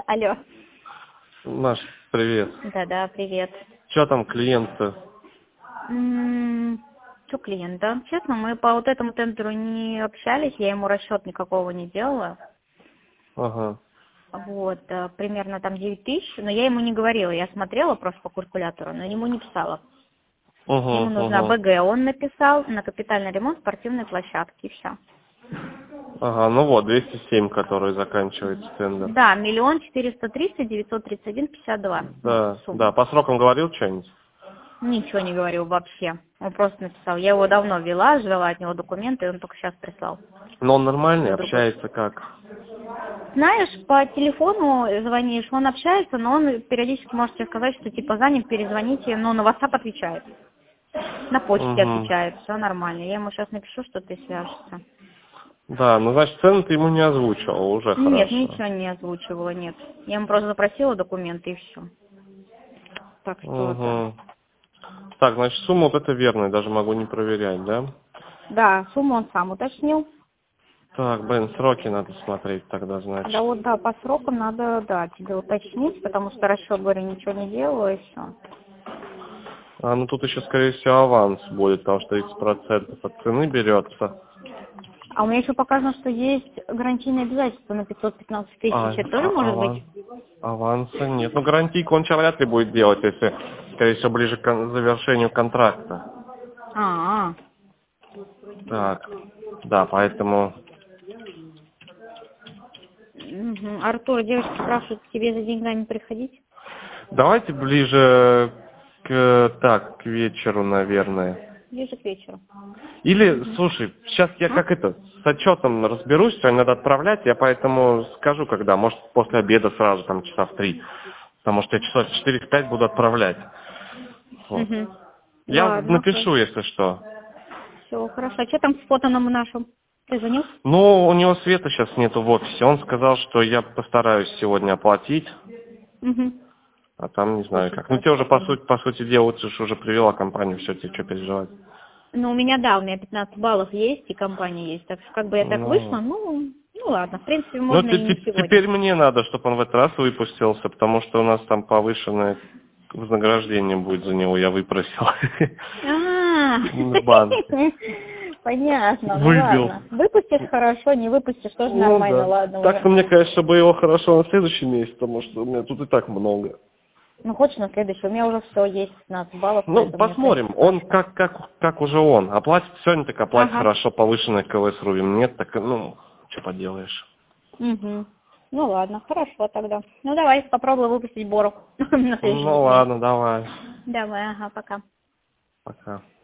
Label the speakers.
Speaker 1: Алло.
Speaker 2: Маш, привет.
Speaker 1: Да-да, привет.
Speaker 2: Что там клиент-то?
Speaker 1: Что клиент? Да, честно, мы по вот этому тендеру не общались, я ему расчет никакого не делала.
Speaker 2: Ага.
Speaker 1: Вот, примерно там 9 тысяч, но я ему не говорила, я смотрела просто по калькулятору, но ему не писала. Ему нужна БГ, он написал на капитальный ремонт спортивной площадки, и все.
Speaker 2: Ага, ну вот, 207, который заканчивается тендер.
Speaker 1: Да, 1 430 931 52.
Speaker 2: Да,
Speaker 1: Сумма.
Speaker 2: да, по срокам говорил что-нибудь?
Speaker 1: Ничего не говорил вообще. Он просто написал. Я его давно вела, ждала от него документы, и он только сейчас прислал.
Speaker 2: Но он нормальный,
Speaker 1: На другой.
Speaker 2: общается как?
Speaker 1: Знаешь, по телефону звонишь, он общается, но он периодически может тебе сказать, что типа занят, перезвоните, но на WhatsApp отвечает. На почте
Speaker 2: Угу.
Speaker 1: отвечает, все нормально. Я ему сейчас напишу, что ты свяжешься.
Speaker 2: Да, ну значит цену ты ему не озвучивал, уже
Speaker 1: Нет,
Speaker 2: хорошо.
Speaker 1: ничего не озвучивала, нет. Я ему просто запросила документы и все. Так что вот так.
Speaker 2: Угу. Так, значит сумма вот это верная, даже могу не проверять, да?
Speaker 1: Да, сумму он сам уточнил.
Speaker 2: Так, блин, сроки надо смотреть тогда,
Speaker 1: Да
Speaker 2: значит.
Speaker 1: вот, да, по срокам надо, да, тебе уточнить, потому что расчет, говорю, ничего не делала и все.
Speaker 2: А, ну тут еще, скорее всего, аванс будет, потому что 30% от цены берется.
Speaker 1: А у меня еще показано, что есть гарантийные обязательства на 515 тысяч. Это тоже может быть?
Speaker 2: Аванса нет. Ну, гарантийку он вряд ли будет делать, если, скорее всего, ближе к завершению контракта.
Speaker 1: А,
Speaker 2: Так, да, поэтому...
Speaker 1: угу. Артур, девушки спрашивают, к тебе за деньгами приходить?
Speaker 2: Давайте ближе к вечеру, наверное.
Speaker 1: Ближе к вечеру.
Speaker 2: Или, слушай, сейчас я
Speaker 1: А?
Speaker 2: с отчетом разберусь, сегодня надо отправлять, я поэтому скажу, когда, может, после обеда сразу, там, часа в 3, потому что я часа в 4-5 буду отправлять. Вот.
Speaker 1: Угу.
Speaker 2: Я
Speaker 1: Ладно,
Speaker 2: напишу, если что.
Speaker 1: все, хорошо. А что там с фотоном нашим? Ты звонил?
Speaker 2: Ну, у него света сейчас нету в офисе, он сказал, что я постараюсь сегодня оплатить,
Speaker 1: Угу.
Speaker 2: а там не знаю
Speaker 1: Слушай,
Speaker 2: как. Ну, тебе уже,
Speaker 1: хорошо тогда.
Speaker 2: по сути дела, ты же уже привела компанию, все, тебе что переживать.
Speaker 1: Ну, у меня, да, у меня 15 баллов есть, и компания есть. Так что, как бы я так вышла,
Speaker 2: Ну,
Speaker 1: ну ладно, в принципе,
Speaker 2: ну
Speaker 1: можно и не сегодня.
Speaker 2: теперь мне надо, чтобы он в этот раз выпустился, потому что у нас там повышенное вознаграждение будет за него, я выпросил.
Speaker 1: А,
Speaker 2: Бан.
Speaker 1: понятно, ну
Speaker 2: Выбил.
Speaker 1: ладно. Выпустишь хорошо, не выпустишь тоже
Speaker 2: Ну
Speaker 1: нормально,
Speaker 2: да.
Speaker 1: ладно уже.
Speaker 2: Так-то мне, конечно, бы его хорошо на следующий месяц, потому что у меня тут и так много.
Speaker 1: Ну, хочешь на следующий, у меня уже все есть, 15 баллов,
Speaker 2: Ну,
Speaker 1: поэтому мне, в
Speaker 2: посмотрим.
Speaker 1: принципе,
Speaker 2: Он
Speaker 1: хорошо.
Speaker 2: как уже он. Оплатит сегодня, так оплатит
Speaker 1: Ага,
Speaker 2: хорошо, повышенное КВС рубим. Нет, так, ну, что поделаешь.
Speaker 1: угу. Ну ладно, хорошо тогда. Ну давай, попробуй выпустить Бору на следующей
Speaker 2: Ну
Speaker 1: неделе.
Speaker 2: ладно, давай.
Speaker 1: Давай, ага, пока.
Speaker 2: Пока.